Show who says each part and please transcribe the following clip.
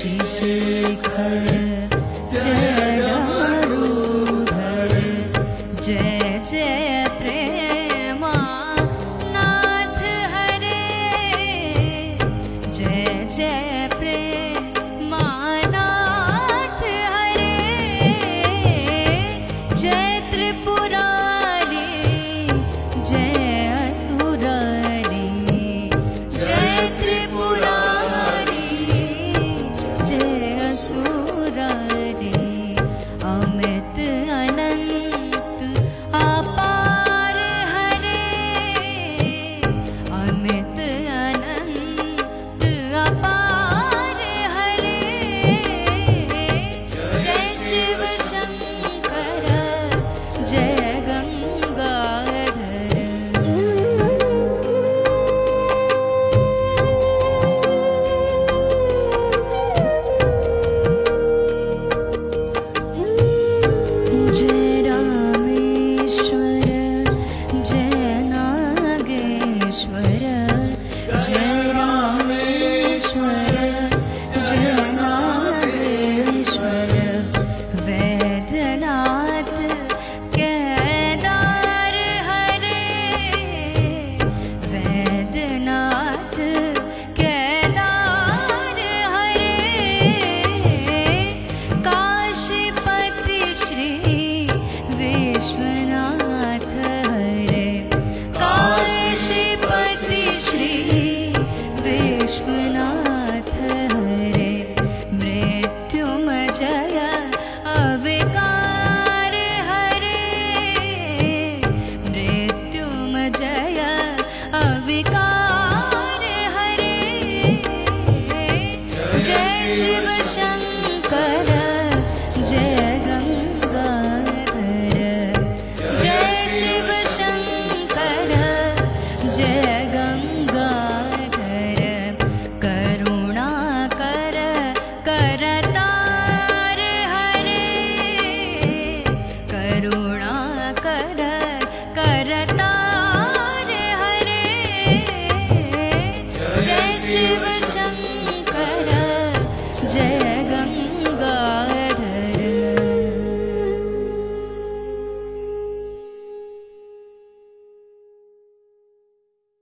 Speaker 1: शशिशेखर जय दारुधर जय जय प्रेमानाथ हरे जय जय प्रेमानाथ हरे जय त्रिपुरारी जय असुरारी जय त्रिपुरारी जय असुरारी अमित अनंत अपार हरे अमित अनंत अपार हरे जय शिव शंकर जय गंगाधर जय रामेश्वर जय नागेश्वर जय रामेश्वर जय नागेश्वर वैद्यनाथ केदार हरे वैद्यनाथ केदार हरे काशीपति श्री विश्वनाथ हरे काशीपति श्री विश्वनाथ हरे मृत्युंजय अविकार हरे मृत्युंजय अविकार हरे जय शिव शंकर जय गंगाधर जय शिव शंकर जय